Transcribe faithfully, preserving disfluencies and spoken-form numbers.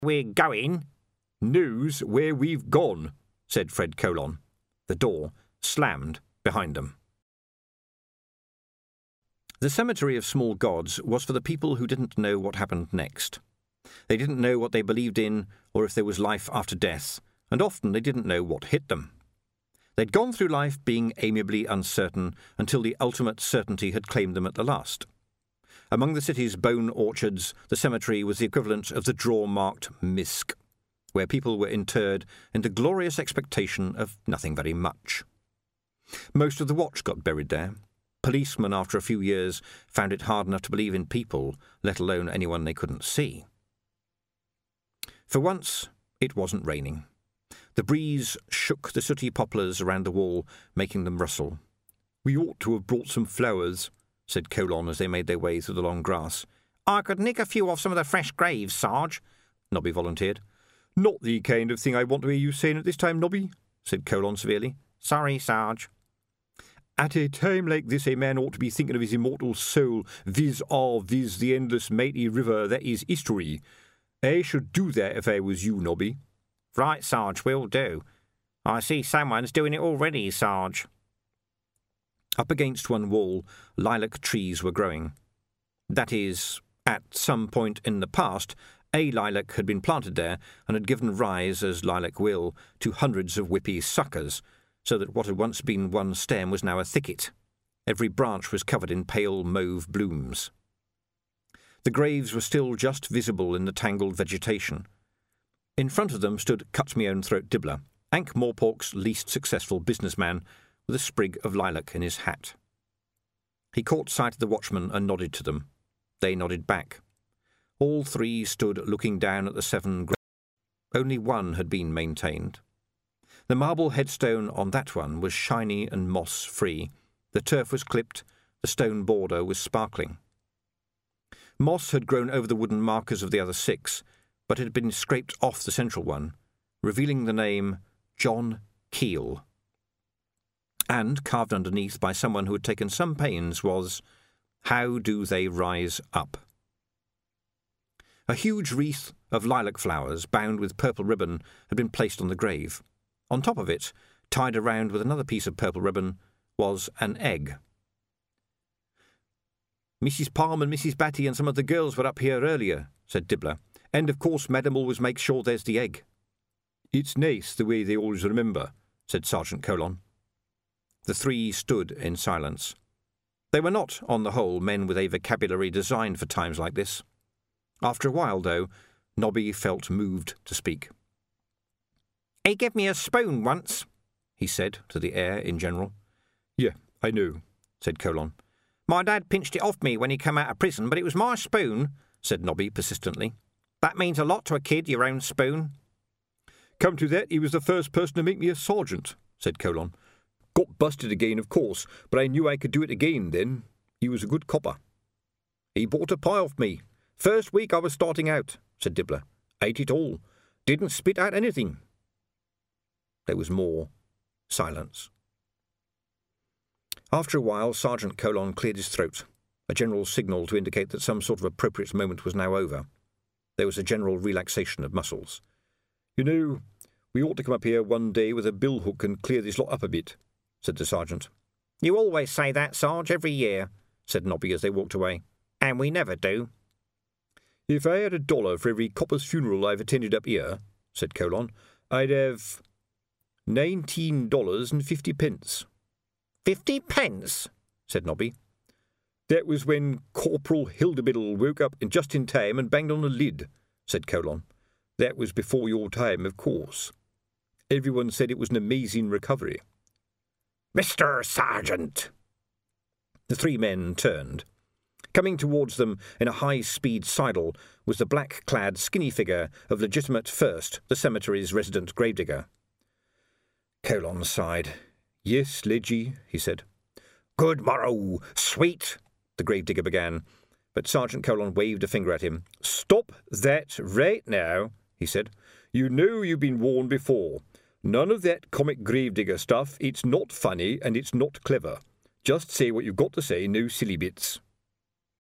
We're going. Knows where we've gone, said Fred Colon. The door slammed behind them. The Cemetery of Small Gods was for the people who didn't know what happened next. They didn't know what they believed in or if there was life after death, and often they didn't know what hit them. They'd gone through life being amiably uncertain until the ultimate certainty had claimed them at the last. Among the city's bone orchards, the cemetery was the equivalent of the draw-marked misc, where people were interred in the glorious expectation of nothing very much. Most of the watch got buried there. Policemen, after a few years, found it hard enough to believe in people, let alone anyone they couldn't see. For once, it wasn't raining. The breeze shook the sooty poplars around the wall, making them rustle. "We ought to have brought some flowers," said Colon as they made their way through the long grass. "I could nick a few off some of the fresh graves, Sarge," Nobby volunteered. "Not the kind of thing I want to hear you saying at this time, Nobby," said Colon severely. "Sorry, Sarge." "At a time like this a man ought to be thinking of his immortal soul, viz all viz the endless mighty river that is history. I should do that if I was you, Nobby." "Right, Sarge, will do. I see someone's doing it already, Sarge." Up against one wall, lilac trees were growing. That is, at some point in the past, a lilac had been planted there and had given rise, as lilac will, to hundreds of whippy suckers, so that what had once been one stem was now a thicket. Every branch was covered in pale mauve blooms. The graves were still just visible in the tangled vegetation. In front of them stood Cut-Me-Own-Throat Dibbler, Ankh-Morpork's least successful businessman, with a sprig of lilac in his hat. He caught sight of the watchmen and nodded to them. They nodded back. All three stood looking down at the seven graves. Only one had been maintained. The marble headstone on that one was shiny and moss-free. The turf was clipped, the stone border was sparkling. Moss had grown over the wooden markers of the other six, but it had been scraped off the central one, revealing the name John Keel. And, carved underneath by someone who had taken some pains, was, "How do they rise up?" A huge wreath of lilac flowers, bound with purple ribbon, had been placed on the grave. On top of it, tied around with another piece of purple ribbon, was an egg. "Missus Palm and Missus Batty and some of the girls were up here earlier," said Dibbler, "and of course Madam always makes sure there's the egg." "It's nice the way they always remember," said Sergeant Colon. The three stood in silence. They were not, on the whole, men with a vocabulary designed for times like this. After a while, though, Nobby felt moved to speak. "He gave me a spoon once," he said to the air in general. "Yeah, I know," said Colon. "My dad pinched it off me when he came out of prison, but it was my spoon," said Nobby persistently. "That means a lot to a kid, your own spoon." "Come to that, he was the first person to make me a sergeant," said Colon. "Got busted again, of course, but I knew I could do it again then. He was a good copper." "He bought a pie off me. First week I was starting out," said Dibbler. "Ate it all. Didn't spit out anything." There was more silence. After a while, Sergeant Colon cleared his throat, a general signal to indicate that some sort of appropriate moment was now over. There was a general relaxation of muscles. "You know, we ought to come up here one day with a billhook and clear this lot up a bit," said the sergeant. "You always say that, Sarge, every year," said Nobby as they walked away. "And we never do." "If I had a dollar for every copper's funeral I've attended up here," said Colon, "I'd have nineteen dollars and fifty pence." Fifty pence? said Nobby. "That was when Corporal Hildebiddle woke up just in time and banged on the lid," said Colon. "That was before your time, of course. Everyone said it was an amazing recovery." "Mister Sergeant!" The three men turned. Coming towards them in a high-speed sidle was the black-clad, skinny figure of legitimate First, the cemetery's resident gravedigger. Colon sighed. "Yes, Ledgy," he said. "Good morrow, sweet," the gravedigger began, but Sergeant Colon waved a finger at him. "Stop that right now," he said. "You know you've been warned before. None of that comic gravedigger stuff. It's not funny and it's not clever. Just say what you've got to say, no silly bits."